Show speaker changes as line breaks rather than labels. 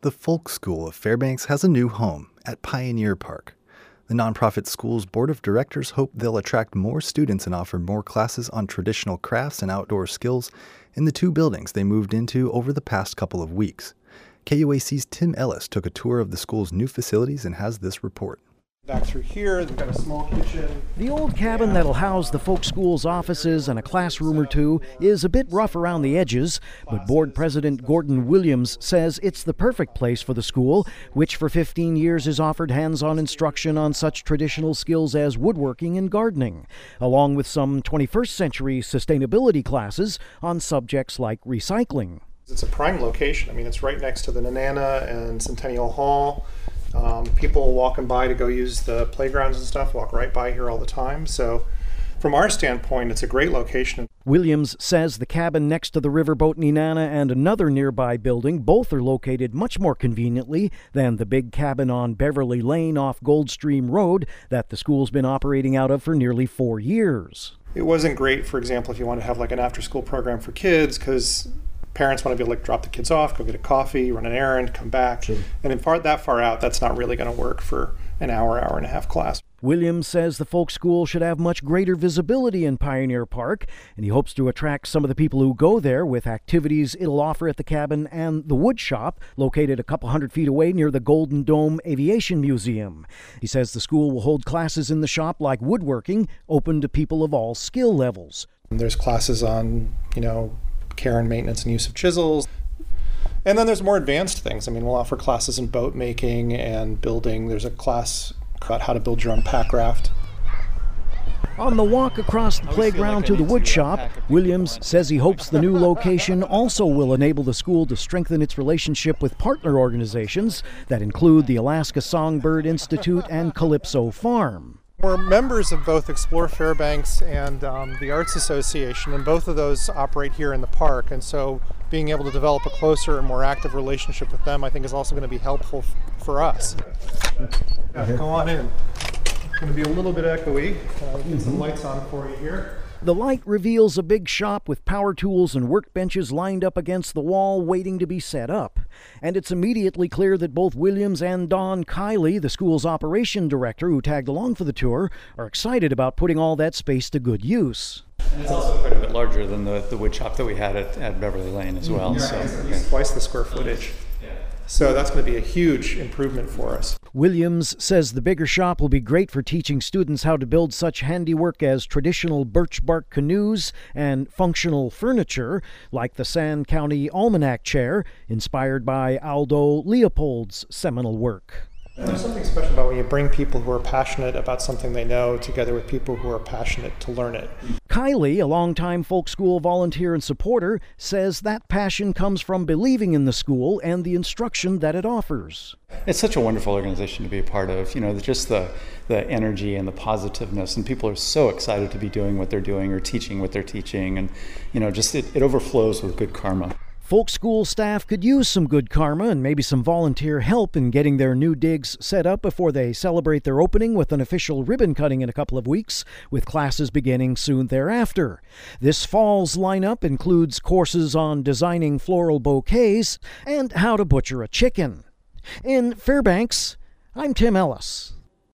The Folk School of Fairbanks has a new home at Pioneer Park. The nonprofit school's board of directors hope they'll attract more students and offer more classes on traditional crafts and outdoor skills in the two buildings they moved into over the past couple of weeks. KUAC's Tim Ellis took a tour of the school's new facilities and has this report.
Back through here, we've got a small kitchen.
The old cabin that'll house the folk school's offices and a classroom or two is a bit rough around the edges, but board president Gordon Williams says it's the perfect place for the school, which for 15 years has offered hands-on instruction on such traditional skills as woodworking and gardening, along with some 21st century sustainability classes on subjects like recycling.
It's a prime location. I mean, it's right next to the Nenana and Centennial Hall. People walking by to go use the playgrounds and stuff walk right by here all the time. So from our standpoint, it's a great location.
Williams says the cabin next to the riverboat Nenana and another nearby building both are located much more conveniently than the big cabin on Beverly Lane off Goldstream Road that the school's been operating out of for nearly 4 years.
It wasn't great, for example, if you want to have like an after-school program for kids, because parents want to be able to drop the kids off, go get a coffee, run an errand, come back. Sure. And that far out, that's not really going to work for an hour and a half class.
Williams says the folk school should have much greater visibility in Pioneer Park, and he hopes to attract some of the people who go there with activities it'll offer at the cabin and the wood shop, located a couple hundred feet away near the Golden Dome Aviation Museum. He says the school will hold classes in the shop like woodworking, open to people of all skill levels.
There's classes on, care and maintenance and use of chisels. And then there's more advanced things. I mean, we'll offer classes in boat making and building. There's a class about how to build your own pack raft.
On the walk across the playground to the wood shop, Williams says he hopes the new location also will enable the school to strengthen its relationship with partner organizations that include the Alaska Songbird Institute and Calypso Farm.
We're members of both Explore Fairbanks and the Arts Association, and both of those operate here in the park. And so being able to develop a closer and more active relationship with them, I think, is also going to be helpful for us. Go on in. It's going to be a little bit echoey. Get some lights on for you here.
The light reveals a big shop with power tools and workbenches lined up against the wall waiting to be set up. And it's immediately clear that both Williams and Don Kiley, the school's operation director who tagged along for the tour, are excited about putting all that space to good use.
And it's also quite a bit larger than the wood shop that we had at Beverly Lane as well.
So it's twice the square footage. So that's going to be a huge improvement for us.
Williams says the bigger shop will be great for teaching students how to build such handiwork as traditional birch bark canoes and functional furniture, like the Sand County Almanac chair, inspired by Aldo Leopold's seminal work.
There's something special about when you bring people who are passionate about something they know together with people who are passionate to learn it.
Kiley, a longtime folk school volunteer and supporter, says that passion comes from believing in the school and the instruction that it offers.
It's such a wonderful organization to be a part of. Just the energy and the positiveness, and people are so excited to be doing what they're doing or teaching what they're teaching, and it overflows with good karma.
Folk school staff could use some good karma and maybe some volunteer help in getting their new digs set up before they celebrate their opening with an official ribbon cutting in a couple of weeks, with classes beginning soon thereafter. This fall's lineup includes courses on designing floral bouquets and how to butcher a chicken. In Fairbanks, I'm Tim Ellis.